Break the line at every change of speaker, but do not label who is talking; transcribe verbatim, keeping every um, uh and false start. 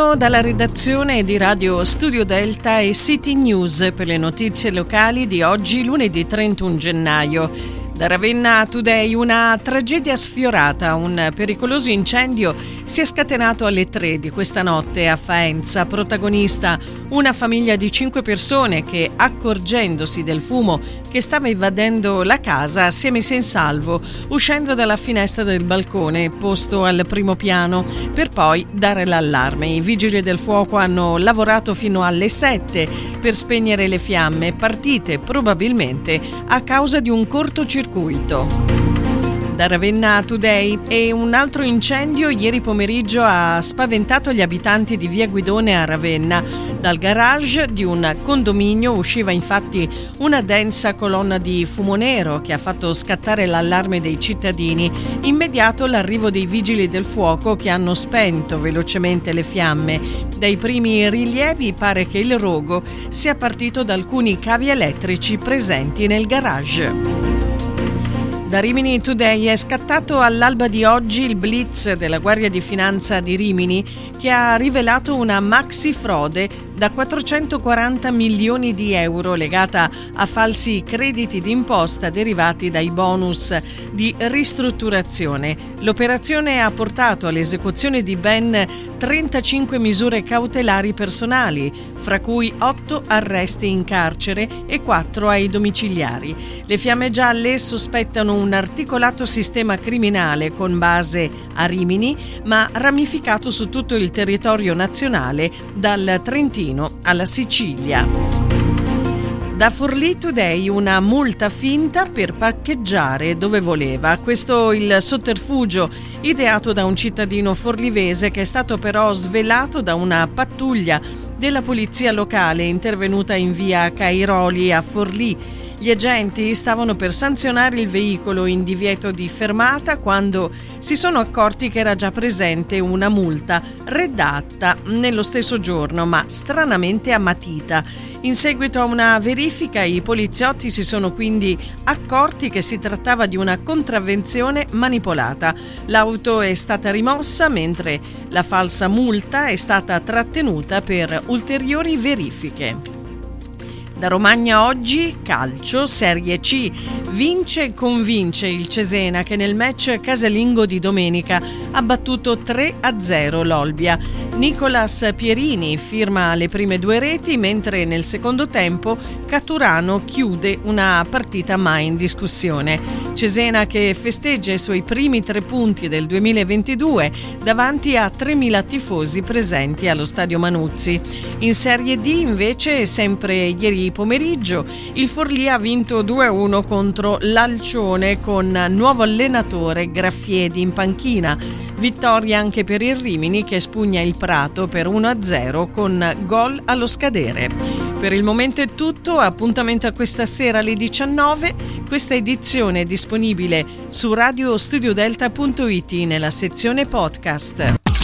Buongiorno dalla redazione di Radio Studio Delta e City News per le notizie locali di oggi, lunedì trentuno gennaio. Da Ravenna Today una tragedia sfiorata, un pericoloso incendio si è scatenato alle tre di questa notte a Faenza. Protagonista una famiglia di cinque persone che, accorgendosi del fumo che stava invadendo la casa, si è messa in salvo uscendo dalla finestra del balcone posto al primo piano per poi dare l'allarme. I vigili del fuoco hanno lavorato fino alle sette per spegnere le fiamme, partite probabilmente a causa di un cortocircuito. Da Ravenna Today e un altro incendio ieri pomeriggio ha spaventato gli abitanti di via Guidone a Ravenna. Dal garage di un condominio usciva infatti una densa colonna di fumo nero che ha fatto scattare l'allarme dei cittadini. Immediato l'arrivo dei vigili del fuoco che hanno spento velocemente le fiamme. Dai primi rilievi pare che il rogo sia partito da alcuni cavi elettrici presenti nel garage. Da Rimini Today è scattato all'alba di oggi il blitz della Guardia di Finanza di Rimini che ha rivelato una maxi frode da quattrocentoquaranta milioni di euro legata a falsi crediti d'imposta derivati dai bonus di ristrutturazione. L'operazione ha portato all'esecuzione di ben trentacinque misure cautelari personali, fra cui otto arresti in carcere e quattro ai domiciliari. Le Fiamme Gialle sospettano un articolato sistema criminale con base a Rimini, ma ramificato su tutto il territorio nazionale, dal Trentino alla Sicilia. Da Forlì Today una multa finta per parcheggiare dove voleva. Questo il sotterfugio ideato da un cittadino forlivese che è stato però svelato da una pattuglia della polizia locale intervenuta in via Cairoli a Forlì. Gli agenti stavano per sanzionare il veicolo in divieto di fermata quando si sono accorti che era già presente una multa redatta nello stesso giorno, ma stranamente a matita. In seguito a una verifica i poliziotti si sono quindi accorti che si trattava di una contravvenzione manipolata. L'auto è stata rimossa mentre la falsa multa è stata trattenuta per ulteriori verifiche. Da Romagna oggi, calcio, Serie C. Vince e convince il Cesena che nel match casalingo di domenica ha battuto tre a zero l'Olbia. Nicolas Pierini firma le prime due reti, mentre nel secondo tempo Caturano chiude una partita mai in discussione. Cesena che festeggia i suoi primi tre punti del duemilaventidue davanti a tremila tifosi presenti allo Stadio Manuzzi. In Serie D invece, sempre ieri pomeriggio, il Forlì ha vinto due a uno contro l'Alcione con nuovo allenatore Graffiedi in panchina. Vittoria anche per il Rimini che spugna il Prato per uno a zero con gol allo scadere. Per il momento è tutto, appuntamento a questa sera alle diciannove. Questa edizione è disponibile su radio studio delta punto it nella sezione podcast.